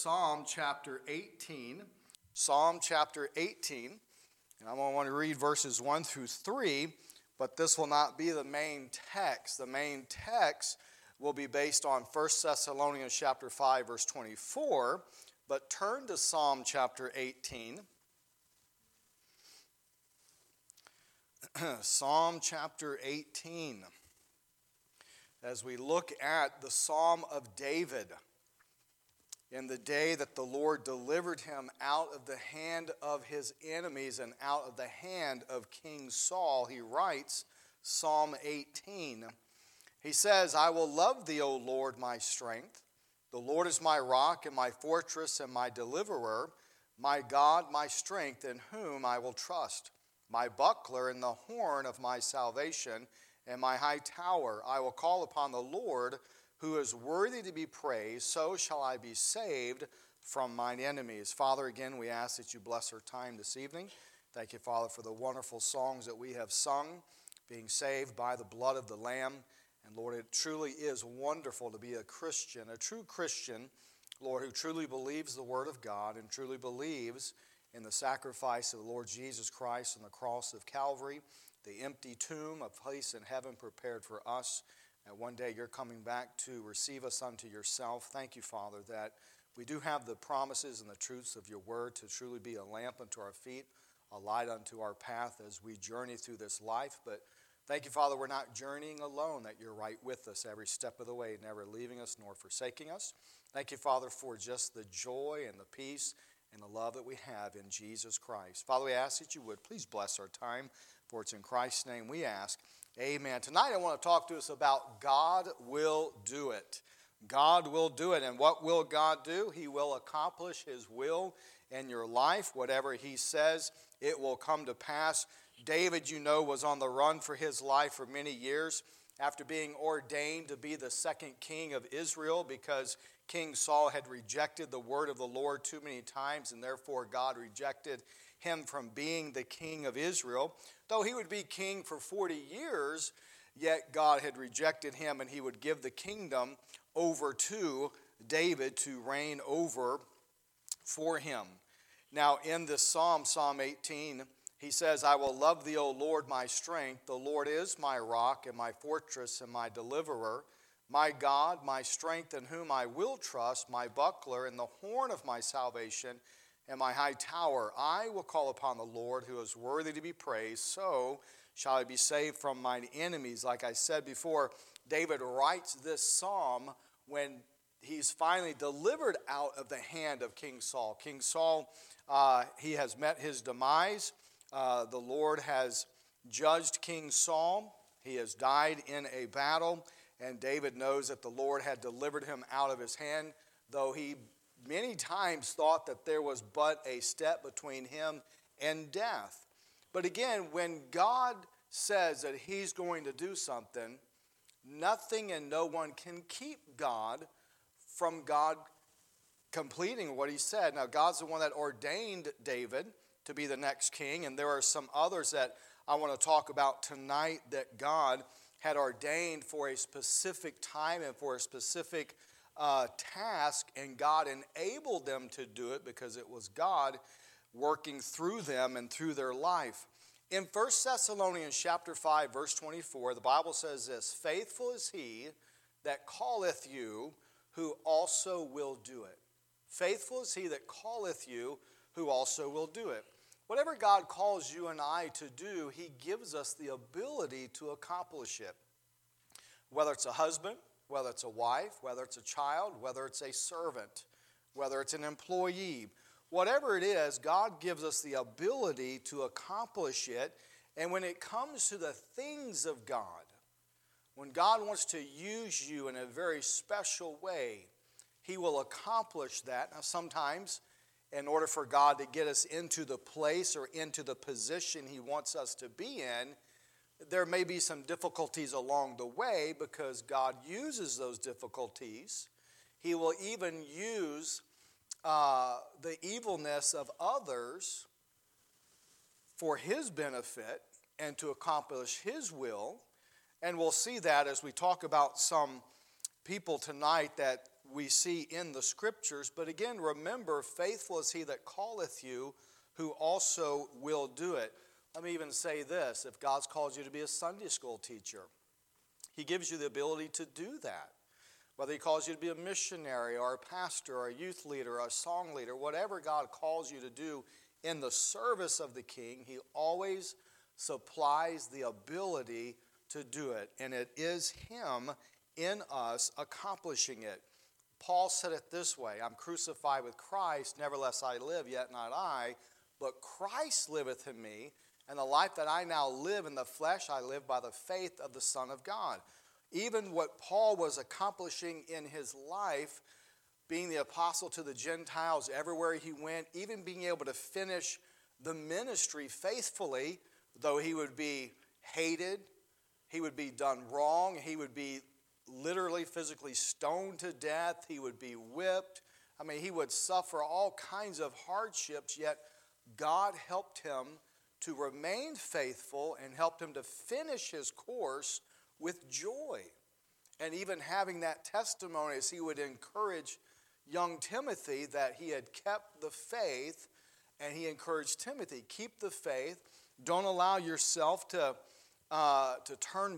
Psalm chapter 18. Psalm chapter 18. And I'm going to want to read verses 1 through 3, but this will not be the main text. The main text will be based on 1 Thessalonians chapter 5, verse 24. But turn to Psalm chapter 18. Psalm chapter 18. As we look at the Psalm of David, in the day that the Lord delivered him out of the hand of his enemies and out of the hand of King Saul, he writes Psalm 18. He says, I will love thee, O Lord, my strength. The Lord is my rock and my fortress and my deliverer, my God, my strength, in whom I will trust, my buckler and the horn of my salvation and my high tower. I will call upon the Lord, who is worthy to be praised, so shall I be saved from mine enemies. Father, again, we ask that you bless our time this evening. Thank you, Father, for the wonderful songs that we have sung, being saved by the blood of the Lamb. And Lord, it truly is wonderful to be a Christian, a true Christian, Lord, who truly believes the Word of God and truly believes in the sacrifice of the Lord Jesus Christ on the cross of Calvary, the empty tomb, a place in heaven prepared for us. And one day you're coming back to receive us unto yourself. Thank you, Father, that we do have the promises and the truths of your word to truly be a lamp unto our feet, a light unto our path as we journey through this life. But thank you, Father, we're not journeying alone, that you're right with us every step of the way, never leaving us nor forsaking us. Thank you, Father, for just the joy and the peace and the love that we have in Jesus Christ. Father, we ask that you would please bless our time, for it's in Christ's name we ask. Amen. Tonight I want to talk to us about God will do it. God will do it. And what will God do? He will accomplish his will in your life. Whatever he says, it will come to pass. David, you know, was on the run for his life for many years after being ordained to be the second king of Israel because King Saul had rejected the word of the Lord too many times, and therefore God rejected him from being the king of Israel. Though he would be king for 40 years, yet God had rejected him, and he would give the kingdom over to David to reign over for him. Now in this Psalm 18, he says, I will love thee, O Lord, my strength. The Lord is my rock and my fortress and my deliverer, my God, my strength, in whom I will trust, my buckler and the horn of my salvation, and my high tower. I will call upon the Lord, who is worthy to be praised, so shall I be saved from mine enemies. Like I said before, David writes this psalm when he's finally delivered out of the hand of King Saul. King Saul, he has met his demise. The Lord has judged King Saul. He has died in a battle, and David knows that the Lord had delivered him out of his hand, though he many times thought that there was but a step between him and death. But again, when God says that he's going to do something, nothing and no one can keep God from God completing what he said. Now, God's the one that ordained David to be the next king, and there are some others that I want to talk about tonight that God had ordained for a specific time and for a specific task, and God enabled them to do it because it was God working through them and through their life. In 1 Thessalonians chapter 5, verse 24, the Bible says this, faithful is he that calleth you, who also will do it. Faithful is he that calleth you, who also will do it. Whatever God calls you and I to do, he gives us the ability to accomplish it. Whether it's a husband, whether it's a wife, whether it's a child, whether it's a servant, whether it's an employee. Whatever it is, God gives us the ability to accomplish it. And when it comes to the things of God, when God wants to use you in a very special way, he will accomplish that. Now, sometimes, in order for God to get us into the place or into the position he wants us to be in, there may be some difficulties along the way because God uses those difficulties. He will even use the evilness of others for his benefit and to accomplish his will. And we'll see that as we talk about some people tonight that we see in the Scriptures. But again, remember, faithful is he that calleth you, who also will do it. Let me even say this. If God's called you to be a Sunday school teacher, he gives you the ability to do that. Whether he calls you to be a missionary or a pastor or a youth leader or a song leader, whatever God calls you to do in the service of the King, he always supplies the ability to do it. And it is him in us accomplishing it. Paul said it this way, I'm crucified with Christ, nevertheless I live, yet not I, but Christ liveth in me, and the life that I now live in the flesh, I live by the faith of the Son of God. Even what Paul was accomplishing in his life, being the apostle to the Gentiles everywhere he went, even being able to finish the ministry faithfully, though he would be hated, he would be done wrong, he would be literally physically stoned to death, he would be whipped. I mean, he would suffer all kinds of hardships, yet God helped him to remain faithful and helped him to finish his course with joy. And even having that testimony as he would encourage young Timothy that he had kept the faith, and he encouraged Timothy, keep the faith, don't allow yourself to turn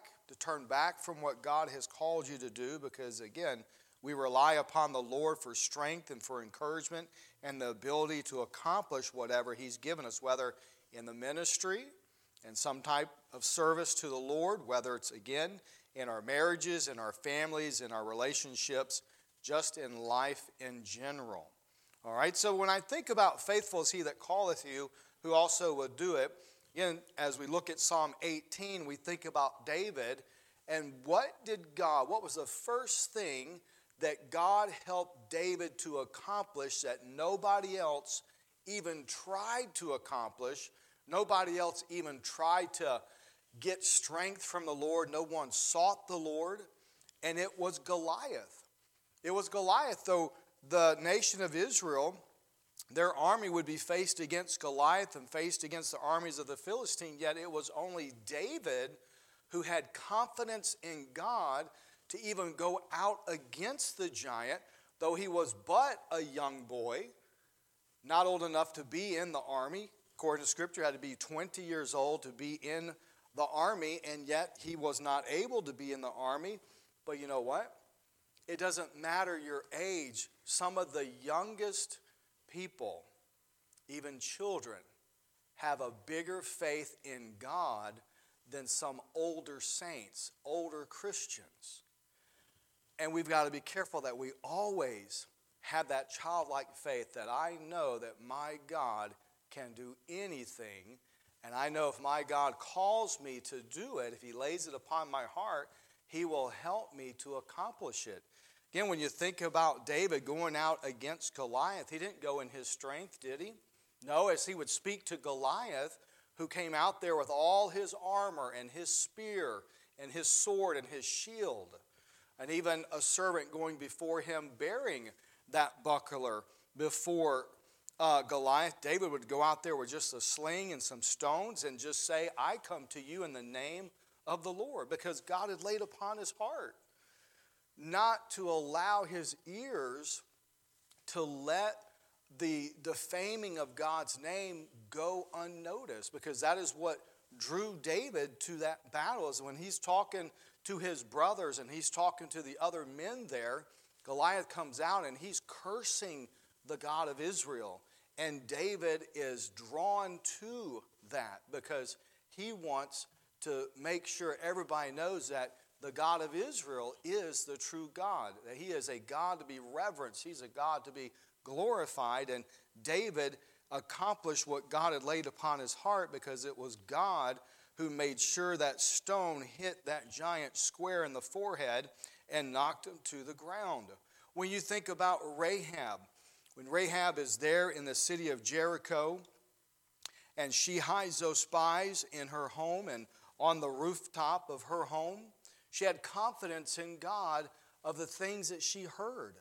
back from what God has called you to do, because again, we rely upon the Lord for strength and for encouragement and the ability to accomplish whatever he's given us, whether in the ministry and some type of service to the Lord, whether it's again in our marriages, in our families, in our relationships, just in life in general. All right, so when I think about faithful is he that calleth you, who also will do it, again, as we look at Psalm 18, we think about David, and what was the first thing that God helped David to accomplish that nobody else even tried to accomplish? Nobody else even tried to get strength from the Lord. No one sought the Lord, and it was Goliath. It was Goliath, though the nation of Israel, their army would be faced against Goliath and faced against the armies of the Philistine, yet it was only David who had confidence in God to even go out against the giant, though he was but a young boy, not old enough to be in the army. According to Scripture, had to be 20 years old to be in the army, and yet he was not able to be in the army. But you know what? It doesn't matter your age. Some of the youngest people, even children, have a bigger faith in God than some older saints, older Christians. And we've got to be careful that we always have that childlike faith that I know that my God can do anything, and I know if my God calls me to do it, if he lays it upon my heart, he will help me to accomplish it. Again, when you think about David going out against Goliath, he didn't go in his strength, did he? No, as he would speak to Goliath, who came out there with all his armor and his spear and his sword and his shield, and even a servant going before him bearing that buckler before Goliath. David would go out there with just a sling and some stones and just say, I come to you in the name of the Lord, because God had laid upon his heart not to allow his ears to let the defaming of God's name go unnoticed, because that is what drew David to that battle. Is when he's talking to his brothers and he's talking to the other men there, Goliath comes out and he's cursing the God of Israel. And David is drawn to that because he wants to make sure everybody knows that the God of Israel is the true God, that he is a God to be reverenced, he's a God to be glorified. And David accomplished what God had laid upon his heart, because it was God who made sure that stone hit that giant square in the forehead and knocked him to the ground. When you think about Rahab, when Rahab is there in the city of Jericho, and she hides those spies in her home and on the rooftop of her home, she had confidence in God of the things that she heard.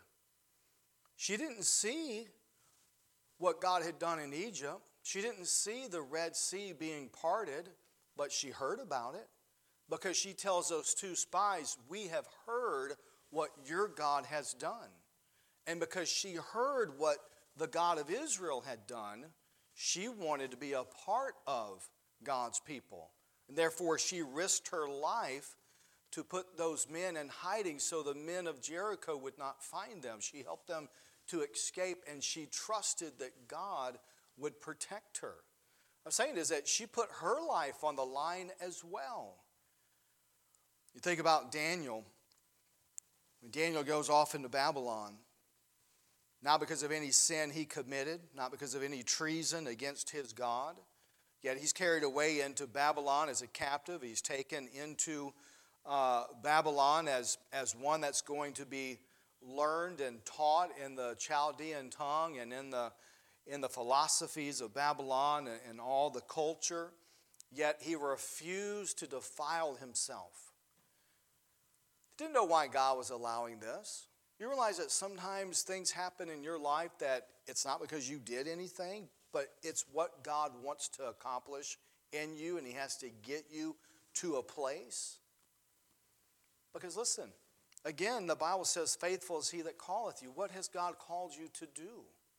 She didn't see what God had done in Egypt. She didn't see the Red Sea being parted, but she heard about it, because she tells those two spies, we have heard what your God has done. And because she heard what the God of Israel had done, she wanted to be a part of God's people. And therefore, she risked her life to put those men in hiding so the men of Jericho would not find them. She helped them to escape, and she trusted that God would protect her. I'm saying is that she put her life on the line as well. You think about Daniel. When Daniel goes off into Babylon, not because of any sin he committed, not because of any treason against his God, yet he's carried away into Babylon as a captive. He's taken into Babylon as one that's going to be learned and taught in the Chaldean tongue and in the philosophies of Babylon and all the culture, yet he refused to defile himself. He didn't know why God was allowing this. You realize that sometimes things happen in your life that it's not because you did anything, but it's what God wants to accomplish in you, and he has to get you to a place. Because listen, again, the Bible says, faithful is he that calleth you. What has God called you to do?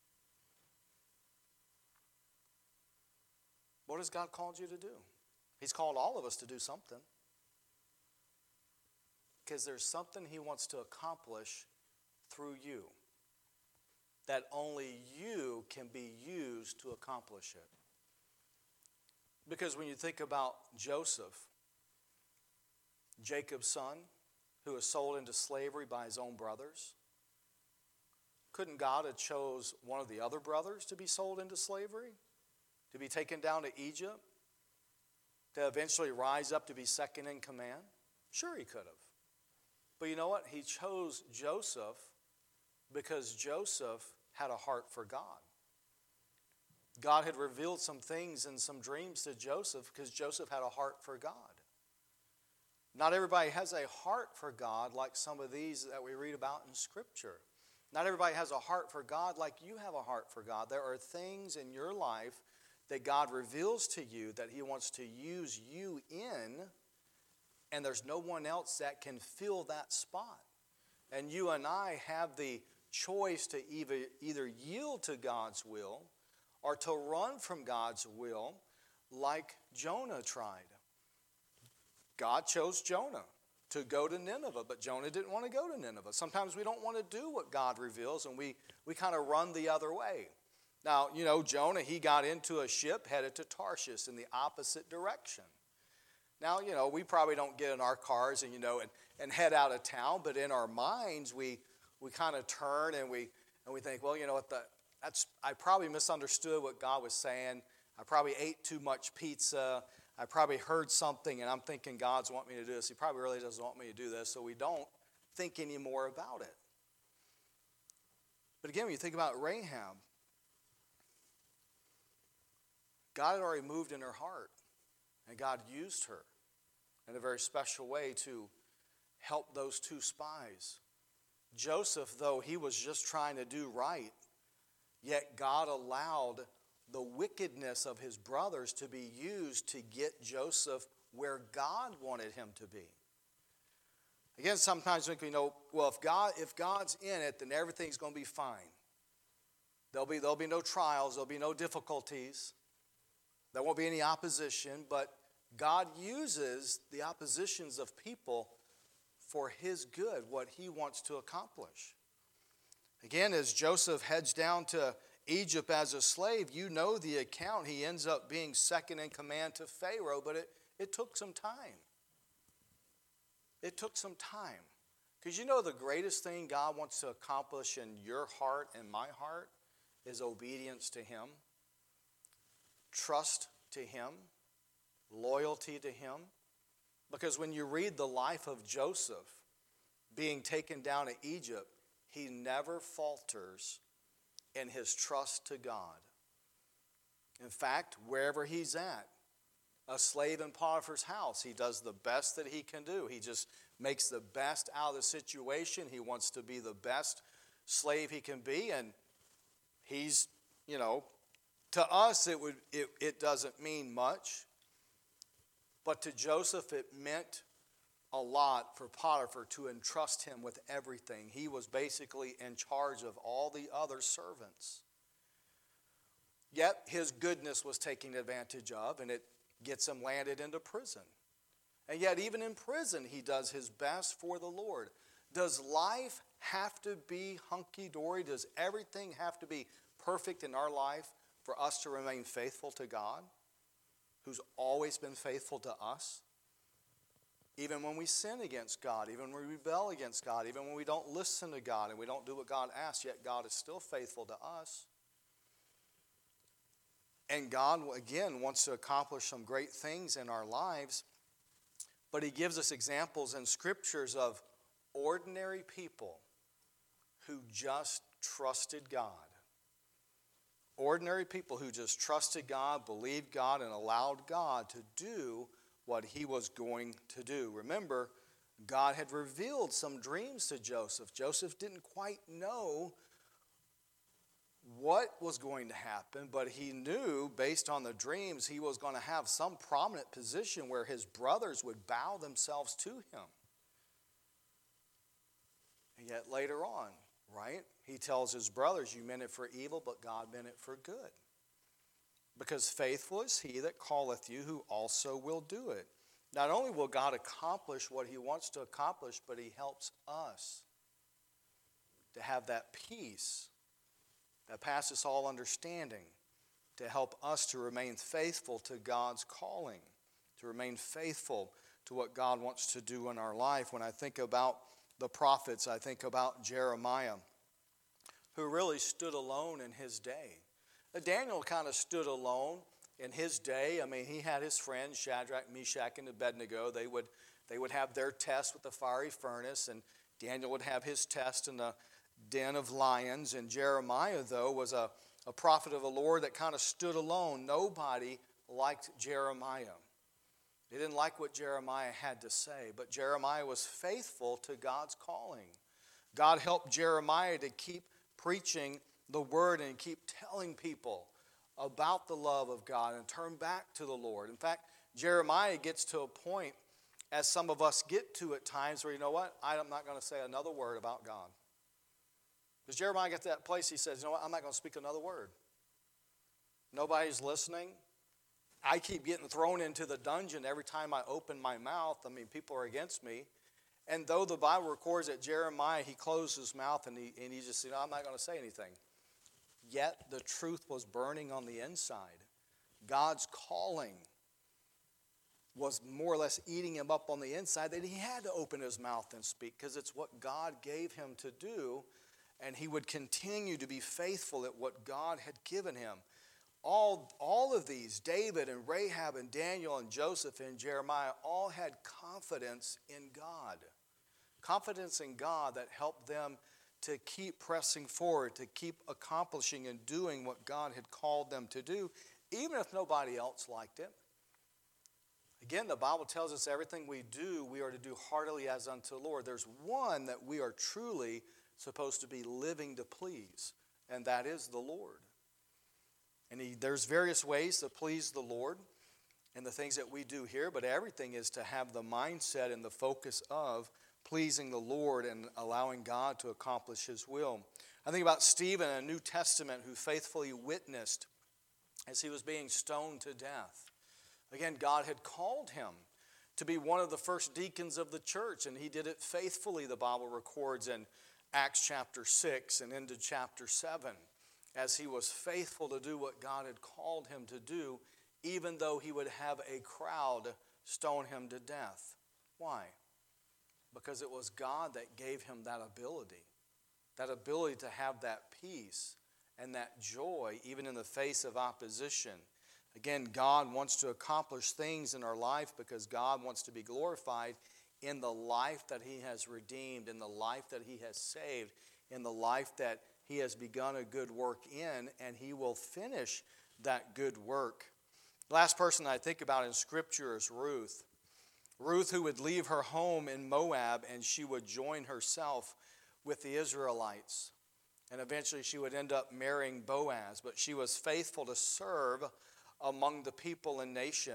What has God called you to do? He's called all of us to do something. Because there's something he wants to accomplish through you that only you can be used to accomplish it. Because when you think about Joseph, Jacob's son, who was sold into slavery by his own brothers, couldn't God have chose one of the other brothers to be sold into slavery? To be taken down to Egypt? To eventually rise up to be second in command? Sure he could have. But you know what? He chose Joseph because Joseph had a heart for God. God had revealed some things and some dreams to Joseph because Joseph had a heart for God. Not everybody has a heart for God like some of these that we read about in Scripture. Not everybody has a heart for God like you have a heart for God. There are things in your life that God reveals to you that he wants to use you in, and there's no one else that can fill that spot. And you and I have the choice to either yield to God's will or to run from God's will like Jonah tried. God chose Jonah to go to Nineveh, but Jonah didn't want to go to Nineveh. Sometimes we don't want to do what God reveals, and we kind of run the other way. Now, you know, Jonah, he got into a ship headed to Tarshish in the opposite direction. Now, you know, we probably don't get in our cars and head out of town, but in our minds, we kind of turn and we think, well, you know what, I probably misunderstood what God was saying. I probably ate too much pizza. I probably heard something, and I'm thinking God's want me to do this. He probably really doesn't want me to do this, so we don't think any more about it. But again, when you think about Rahab, God had already moved in her heart, and God used her in a very special way to help those two spies. Joseph, though he was just trying to do right, yet God allowed the wickedness of his brothers to be used to get Joseph where God wanted him to be. Again, sometimes we think, well, if God's in it, then everything's going to be fine. There'll be no trials, there'll be no difficulties. There won't be any opposition, but God uses the oppositions of people for his good, what he wants to accomplish. Again, as Joseph heads down to Egypt as a slave, you know the account. He ends up being second in command to Pharaoh, but it took some time. It took some time. Because you know the greatest thing God wants to accomplish in your heart and my heart is obedience to him, trust to him, loyalty to him. Because when you read the life of Joseph being taken down to Egypt, he never falters in his trust to God. In fact, wherever he's at, a slave in Potiphar's house, he does the best that he can do. He just makes the best out of the situation. He wants to be the best slave he can be, and he's, to us it doesn't mean much, but to Joseph it meant a lot for Potiphar to entrust him with everything. He was basically in charge of all the other servants. Yet his goodness was taken advantage of, and it gets him landed into prison. And yet even in prison, he does his best for the Lord. Does life have to be hunky-dory? Does everything have to be perfect in our life for us to remain faithful to God, who's always been faithful to us? Even when we sin against God, even when we rebel against God, even when we don't listen to God and we don't do what God asks, yet God is still faithful to us. And God, again, wants to accomplish some great things in our lives, but he gives us examples in scriptures of ordinary people who just trusted God. Ordinary people who just trusted God, believed God, and allowed God to do what he was going to do. Remember, God had revealed some dreams to Joseph. Joseph didn't quite know what was going to happen, but he knew based on the dreams he was going to have some prominent position where his brothers would bow themselves to him. And yet later on, right, he tells his brothers, you meant it for evil, but God meant it for good. Because faithful is he that calleth you, who also will do it. Not only will God accomplish what he wants to accomplish, but he helps us to have that peace that passes all understanding, to help us to remain faithful to God's calling, to remain faithful to what God wants to do in our life. When I think about the prophets, I think about Jeremiah, who really stood alone in his day. Daniel kind of stood alone in his day. I mean, he had his friends, Shadrach, Meshach, and Abednego. They would have their test with the fiery furnace, and Daniel would have his test in the den of lions. And Jeremiah, though, was a prophet of the Lord that kind of stood alone. Nobody liked Jeremiah. They didn't like what Jeremiah had to say, but Jeremiah was faithful to God's calling. God helped Jeremiah to keep preaching the word and keep telling people about the love of God and turn back to the Lord. In fact, Jeremiah gets to a point, as some of us get to at times, where, you know what, I'm not going to say another word about God. Because Jeremiah gets to that place, he says, you know what, I'm not going to speak another word. Nobody's listening. I keep getting thrown into the dungeon every time I open my mouth. I mean, people are against me. And though the Bible records that Jeremiah, he closed his mouth and he just said, I'm not going to say anything. Yet the truth was burning on the inside. God's calling was more or less eating him up on the inside, that he had to open his mouth and speak, because it's what God gave him to do, and he would continue to be faithful at what God had given him. All of these, David and Rahab and Daniel and Joseph and Jeremiah, all had confidence in God. Confidence in God that helped them to keep pressing forward, to keep accomplishing and doing what God had called them to do, even if nobody else liked it. Again, the Bible tells us everything we do, we are to do heartily as unto the Lord. There's one that we are truly supposed to be living to please, and that is the Lord. And there's various ways to please the Lord in the things that we do here, but everything is to have the mindset and the focus of pleasing the Lord and allowing God to accomplish his will. I think about Stephen in the New Testament, who faithfully witnessed as he was being stoned to death. Again, God had called him to be one of the first deacons of the church, and he did it faithfully, the Bible records in Acts chapter 6 and into chapter 7, as he was faithful to do what God had called him to do, even though he would have a crowd stone him to death. Why? Because it was God that gave him that ability to have that peace and that joy, even in the face of opposition. Again, God wants to accomplish things in our life because God wants to be glorified in the life that he has redeemed, in the life that he has saved, in the life that he has begun a good work in, and he will finish that good work. The last person I think about in Scripture is Ruth. Ruth, who would leave her home in Moab, and she would join herself with the Israelites. And eventually she would end up marrying Boaz. But she was faithful to serve among the people and nation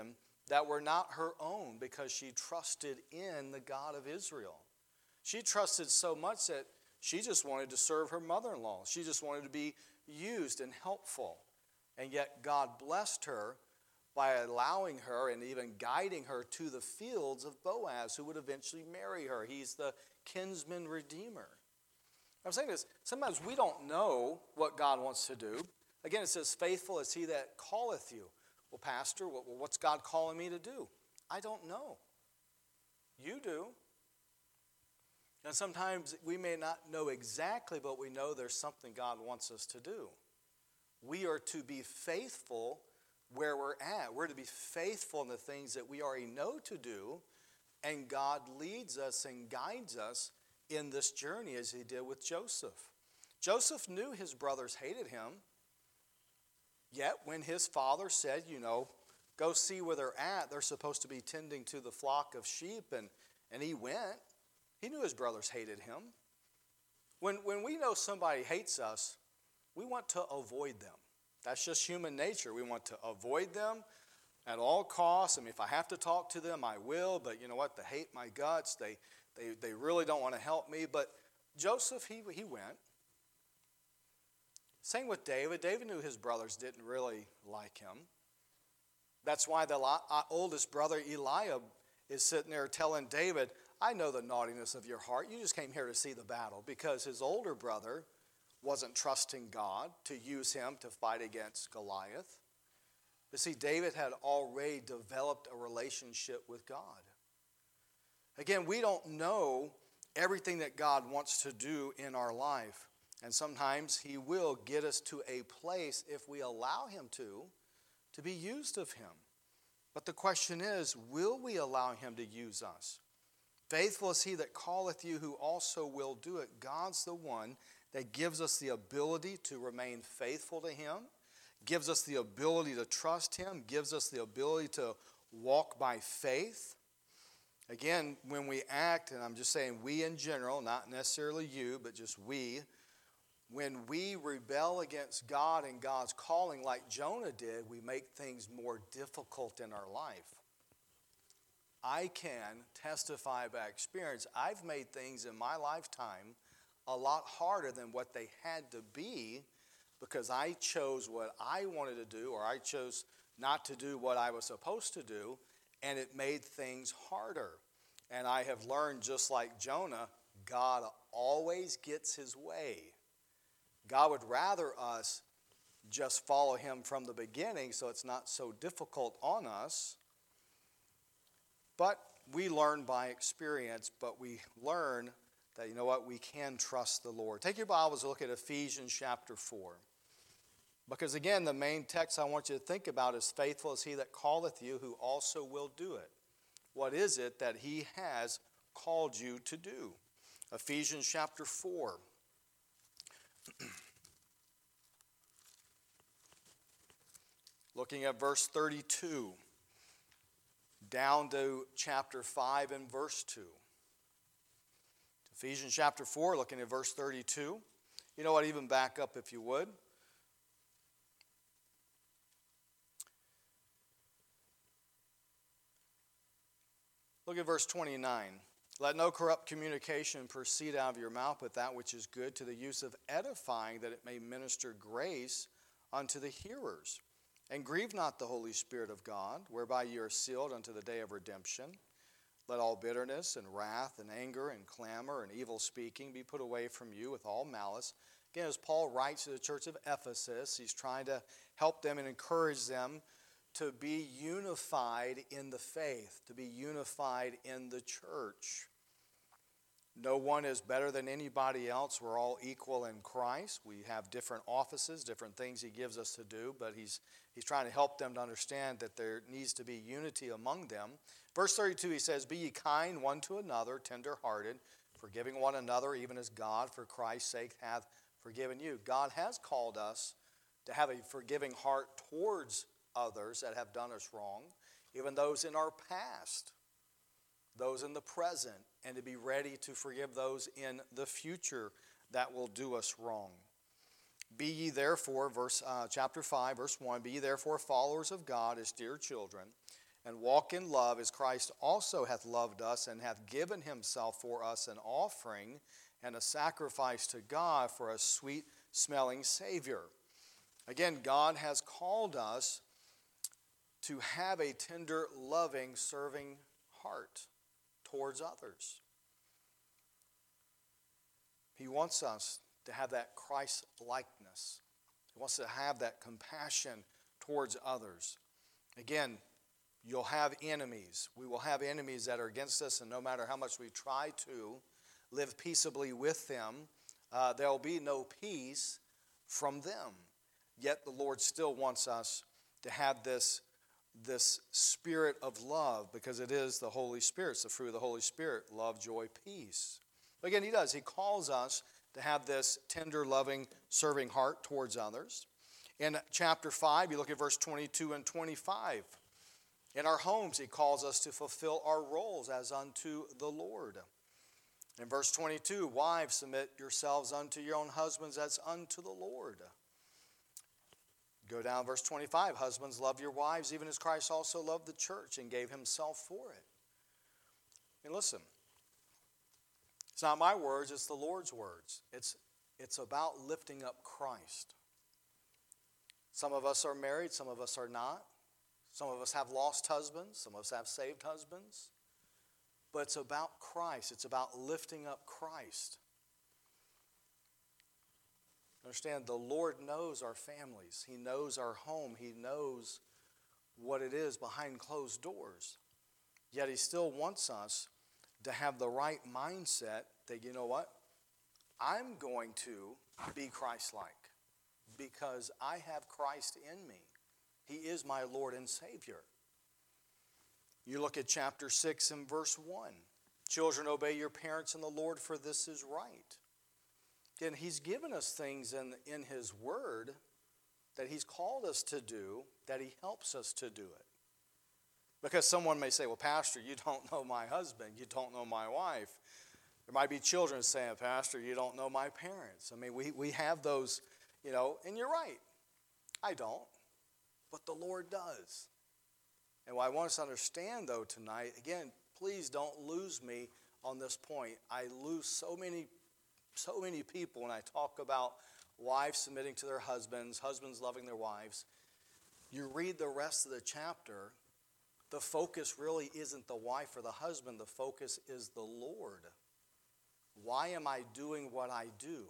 that were not her own because she trusted in the God of Israel. She trusted so much that she just wanted to serve her mother-in-law. She just wanted to be used and helpful. And yet God blessed her by allowing her and even guiding her to the fields of Boaz, who would eventually marry her. He's the kinsman redeemer. I'm saying this, sometimes we don't know what God wants to do. Again, it says, faithful is he that calleth you. Well, Pastor, what's God calling me to do? I don't know. You do. And sometimes we may not know exactly, but we know there's something God wants us to do. We are to be faithful where we're at. We're to be faithful in the things that we already know to do, and God leads us and guides us in this journey as he did with Joseph. Joseph knew his brothers hated him, yet when his father said, go see where they're at, they're supposed to be tending to the flock of sheep, and he went. He knew his brothers hated him. When we know somebody hates us, we want to avoid them. That's just human nature. We want to avoid them at all costs. I mean, if I have to talk to them, I will. But you know what? They hate my guts. They really don't want to help me. But Joseph, he went. Same with David. David knew his brothers didn't really like him. That's why the oldest brother, Eliab, is sitting there telling David, I know the naughtiness of your heart. You just came here to see the battle, because his older brother wasn't trusting God to use him to fight against Goliath. But see, David had already developed a relationship with God. Again, we don't know everything that God wants to do in our life. And sometimes he will get us to a place, if we allow him to be used of him. But the question is, will we allow him to use us? Faithful is he that calleth you, who also will do it. God's the one that gives us the ability to remain faithful to him, gives us the ability to trust him, gives us the ability to walk by faith. Again, when we act, and I'm just saying we in general, not necessarily you, but just we, when we rebel against God and God's calling like Jonah did, we make things more difficult in our life. I can testify by experience. I've made things in my lifetime a lot harder than what they had to be, because I chose what I wanted to do, or I chose not to do what I was supposed to do, and it made things harder. And I have learned, just like Jonah, God always gets his way. God would rather us just follow him from the beginning so it's not so difficult on us. But we learn by experience, but we learn that, we can trust the Lord. Take your Bibles and look at Ephesians chapter 4. Because again, the main text I want you to think about is, faithful is he that calleth you, who also will do it. What is it that he has called you to do? Ephesians chapter 4. Looking at verse 32. Down to chapter 5 and verse 2. Ephesians chapter 4, looking at verse 32. You know what, even back up if you would. Look at verse 29. Let no corrupt communication proceed out of your mouth, but that which is good, to the use of edifying, that it may minister grace unto the hearers. And grieve not the Holy Spirit of God, whereby ye are sealed unto the day of redemption. Let all bitterness and wrath and anger and clamor and evil speaking be put away from you with all malice. Again, as Paul writes to the church of Ephesus, he's trying to help them and encourage them to be unified in the faith, to be unified in the church. No one is better than anybody else. We're all equal in Christ. We have different offices, different things he gives us to do, but he's trying to help them to understand that there needs to be unity among them. Verse 32, he says, be ye kind one to another, tender-hearted, forgiving one another, even as God, for Christ's sake, hath forgiven you. God has called us to have a forgiving heart towards others that have done us wrong, even those in our past, those in the present, and to be ready to forgive those in the future that will do us wrong. Be ye therefore, chapter 5, verse 1, be ye therefore followers of God as dear children, and walk in love as Christ also hath loved us and hath given himself for us an offering and a sacrifice to God for a sweet-smelling Savior. Again, God has called us to have a tender, loving, serving heart towards others. He wants us to have that Christ-likeness. He wants to have that compassion towards others. Again, you'll have enemies. We will have enemies that are against us, and no matter how much we try to live peaceably with them, there will be no peace from them. Yet the Lord still wants us to have this spirit of love, because it is the Holy Spirit. It's the fruit of the Holy Spirit: love, joy, peace. But again, he does. He calls us to have this tender, loving, serving heart towards others. In chapter 5, you look at verse 22 and 25. In our homes, he calls us to fulfill our roles as unto the Lord. In verse 22, wives, submit yourselves unto your own husbands as unto the Lord. Go down to verse 25. Husbands, love your wives, even as Christ also loved the church and gave himself for it. And listen, it's not my words, it's the Lord's words. It's about lifting up Christ. Some of us are married, some of us are not. Some of us have lost husbands, some of us have saved husbands. But it's about Christ. It's about lifting up Christ. Understand, the Lord knows our families. He knows our home. He knows what it is behind closed doors. Yet he still wants us to have the right mindset that, you know what? I'm going to be Christ-like because I have Christ in me. He is my Lord and Savior. You look at chapter 6 and verse 1. Children, obey your parents in the Lord, for this is right. Again, he's given us things in his word that he's called us to do, that he helps us to do it. Because someone may say, well, Pastor, you don't know my husband. You don't know my wife. There might be children saying, Pastor, you don't know my parents. I mean, we have those, and you're right. I don't. But the Lord does. And what I want us to understand, though, tonight, again, please don't lose me on this point. I lose so many people when I talk about wives submitting to their husbands, husbands loving their wives. You read the rest of the chapter, the focus really isn't the wife or the husband. The focus is the Lord. Why am I doing what I do?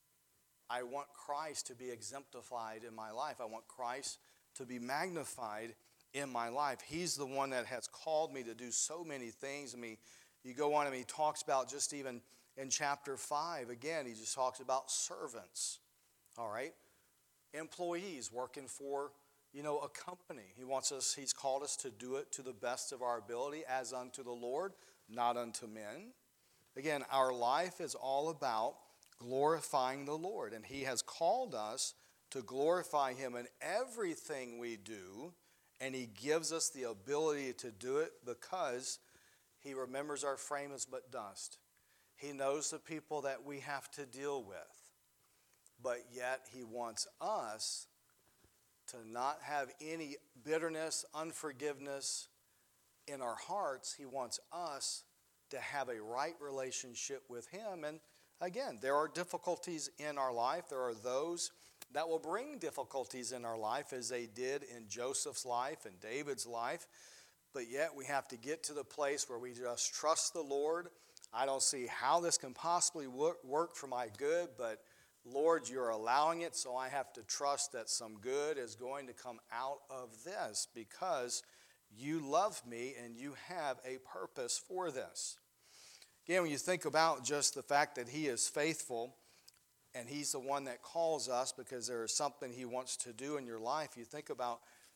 I want Christ to be exemplified in my life. I want Christ to be magnified in my life. He's the one that has called me to do so many things. I mean, you go on and he talks about just even in chapter 5, again, he just talks about servants, all right? Employees working for, a company. He's called us to do it to the best of our ability as unto the Lord, not unto men. Again, our life is all about glorifying the Lord, and he has called us to glorify him in everything we do, and he gives us the ability to do it because he remembers our frame is but dust. He knows the people that we have to deal with, but yet he wants us to not have any bitterness, unforgiveness in our hearts. He wants us to have a right relationship with him. And again, there are difficulties in our life. There are those that will bring difficulties in our life, as they did in Joseph's life and David's life. But yet we have to get to the place where we just trust the Lord. I don't see how this can possibly work for my good, but Lord, you're allowing it, so I have to trust that some good is going to come out of this because you love me and you have a purpose for this. Again, when you think about just the fact that he is faithful and he's the one that calls us because there is something he wants to do in your life, you think about,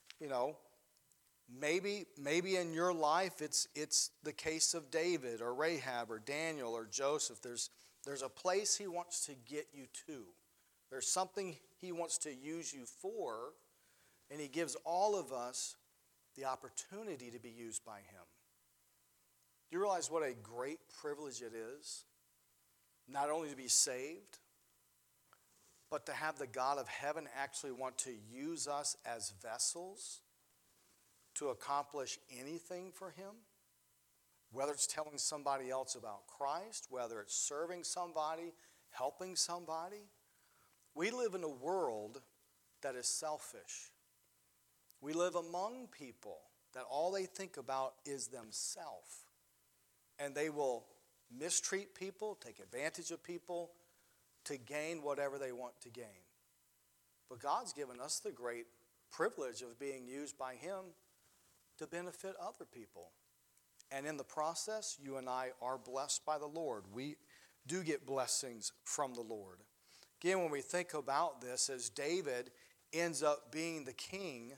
maybe in your life it's the case of David or Rahab or Daniel or Joseph. There's a place he wants to get you to. There's something he wants to use you for, and he gives all of us the opportunity to be used by him. Do you realize what a great privilege it is? Not only to be saved, but to have the God of heaven actually want to use us as vessels. to accomplish anything for him, whether it's telling somebody else about Christ, whether it's serving somebody, helping somebody. We live in a world that is selfish. We live among people that all they think about is themselves. And they will mistreat people, take advantage of people to gain whatever they want to gain. But God's given us the great privilege of being used by him to benefit other people. And in the process, you and I are blessed by the Lord. We do get blessings from the Lord. Again, when we think about this, as David ends up being the king,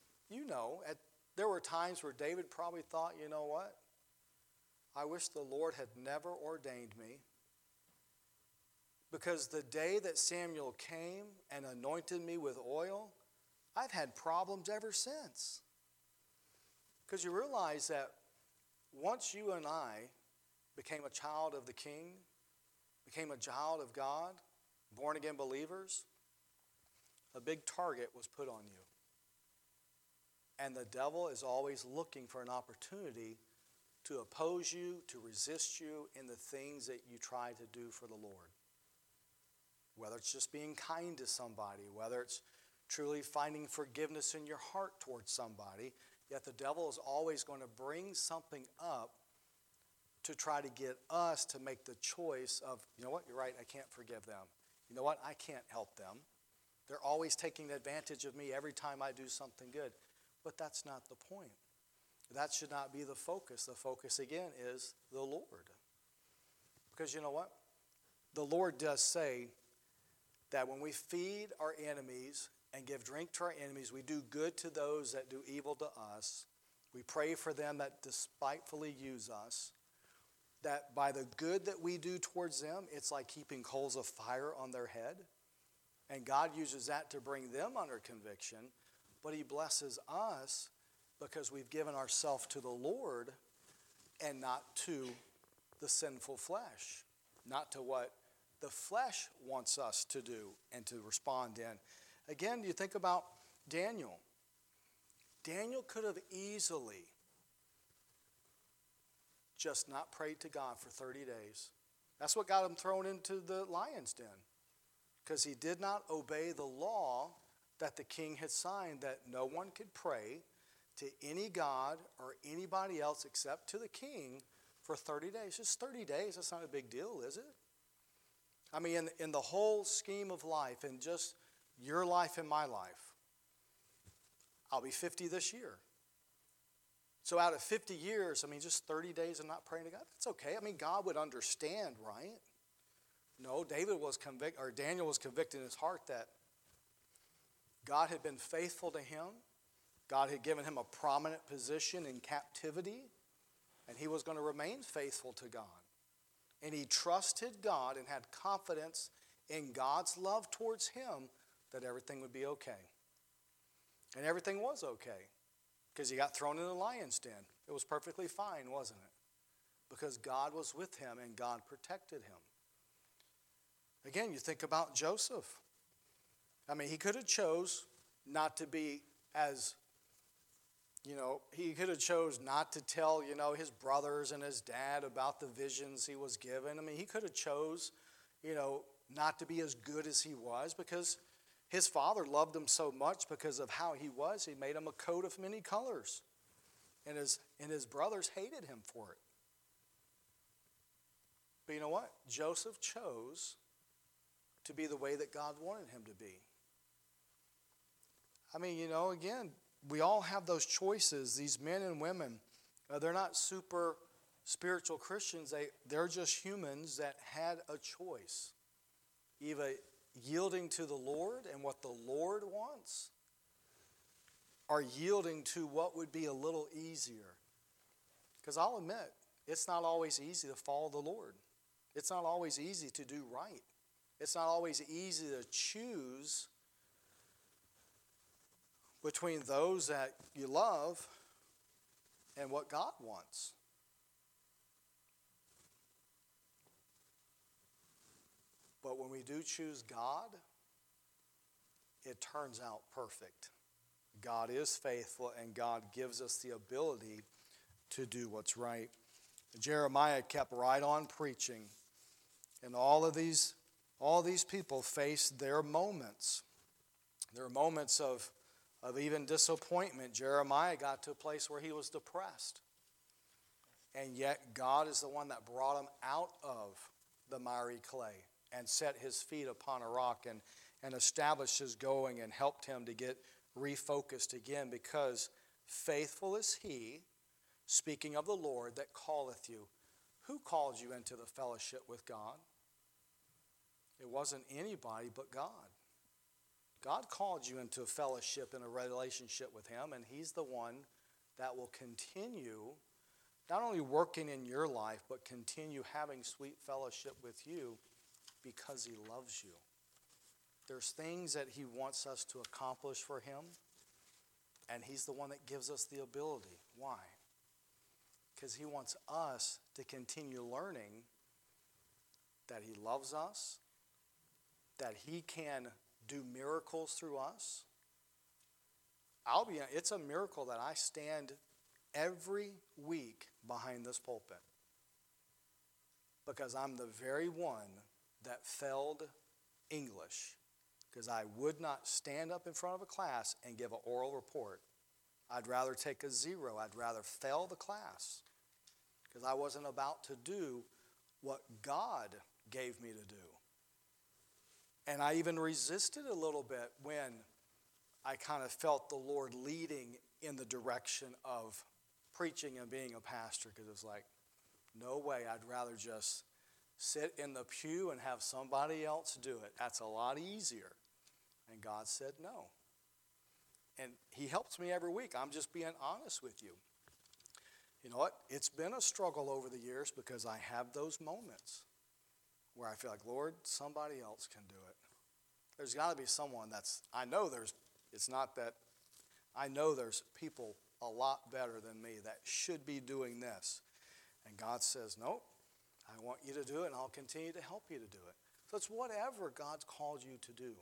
there were times where David probably thought, you know what? I wish the Lord had never ordained me, because the day that Samuel came and anointed me with oil, I've had problems ever since. Because you realize that once you and I became a child of the King, became a child of God, born-again believers, a big target was put on you. And the devil is always looking for an opportunity to oppose you, to resist you in the things that you try to do for the Lord. Whether it's just being kind to somebody, whether it's truly finding forgiveness in your heart towards somebody, yet the devil is always going to bring something up to try to get us to make the choice of, you know what, you're right, I can't forgive them. You know what, I can't help them. They're always taking advantage of me every time I do something good. But that's not the point. That should not be the focus. The focus, again, is the Lord. Because you know what? The Lord does say that when we feed our enemies and give drink to our enemies, we do good to those that do evil to us. We pray for them that despitefully use us. That by the good that we do towards them, it's like heaping coals of fire on their head. And God uses that to bring them under conviction. But he blesses us because we've given ourselves to the Lord and not to the sinful flesh. Not to what the flesh wants us to do and to respond in. Again, you think about Daniel. Daniel could have easily just not prayed to God for 30 days. That's what got him thrown into the lion's den. Because he did not obey the law that the king had signed, that no one could pray to any god or anybody else except to the king for 30 days. Just 30 days, that's not a big deal, is it? I mean, in the whole scheme of life, and just your life and my life, I'll be 50 this year. So out of 50 years, I mean, just 30 days of not praying to God, that's okay. I mean, God would understand, right? No, Daniel was convicted in his heart that God had been faithful to him. God had given him a prominent position in captivity, and he was going to remain faithful to God. And he trusted God and had confidence in God's love towards him that everything would be okay. And everything was okay because he got thrown in the lion's den. It was perfectly fine, wasn't it? Because God was with him and God protected him. Again, you think about Joseph. I mean, he could have chose not to be as, he could have chose not to tell, his brothers and his dad about the visions he was given. I mean, he could have chose, not to be as good as he was because his father loved him so much because of how he was. He made him a coat of many colors. And his brothers hated him for it. But you know what? Joseph chose to be the way that God wanted him to be. I mean, again, we all have those choices. These men and women, they're not super spiritual Christians. They're just humans that had a choice. Either yielding to the Lord and what the Lord wants, or yielding to what would be a little easier. Because I'll admit, it's not always easy to follow the Lord. It's not always easy to do right. It's not always easy to choose between those that you love and what God wants. But when we do choose God, it turns out perfect. God is faithful, and God gives us the ability to do what's right. Jeremiah kept right on preaching, and all these people faced their moments. There were moments of even disappointment. Jeremiah got to a place where he was depressed. And yet God is the one that brought him out of the miry clay and set his feet upon a rock and established his going and helped him to get refocused again, because faithful is he, speaking of the Lord, that calleth you. Who called you into the fellowship with God? It wasn't anybody but God. God called you into a fellowship and a relationship with him, and he's the one that will continue not only working in your life, but continue having sweet fellowship with you because he loves you. There's things that he wants us to accomplish for him, and he's the one that gives us the ability. Why? Because he wants us to continue learning that he loves us, that he can do miracles through us. It's a miracle that I stand every week behind this pulpit, because I'm the very one that failed English, because I would not stand up in front of a class and give an oral report. I'd rather take a 0. I'd rather fail the class, because I wasn't about to do what God gave me to do. And I even resisted a little bit when I kind of felt the Lord leading in the direction of preaching and being a pastor, because it's like, no way, I'd rather just sit in the pew and have somebody else do it. That's a lot easier. And God said no. And he helps me every week. I'm just being honest with you. You know what? It's been a struggle over the years, because I have those moments where I feel like, Lord, somebody else can do it. There's got to be someone I know there's people a lot better than me that should be doing this. And God says, nope, I want you to do it, and I'll continue to help you to do it. So it's whatever God's called you to do.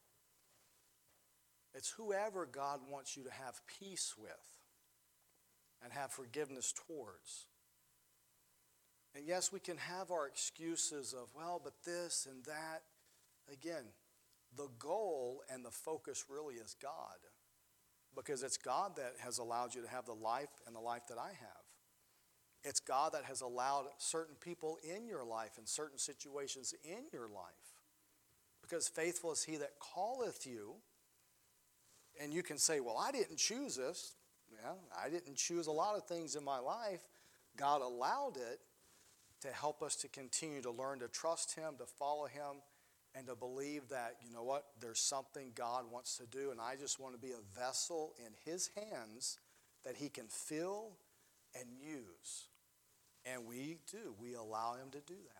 It's whoever God wants you to have peace with and have forgiveness towards. And yes, we can have our excuses of, well, but this and that. Again, the goal and the focus really is God, because it's God that has allowed you to have the life and the life that I have. It's God that has allowed certain people in your life and certain situations in your life, because faithful is he that calleth you. And you can say, well, I didn't choose this. Yeah, I didn't choose a lot of things in my life. God allowed it to help us to continue to learn to trust him, to follow him, and to believe that, you know what, there's something God wants to do, and I just want to be a vessel in his hands that he can fill and use. And we do. We allow him to do that.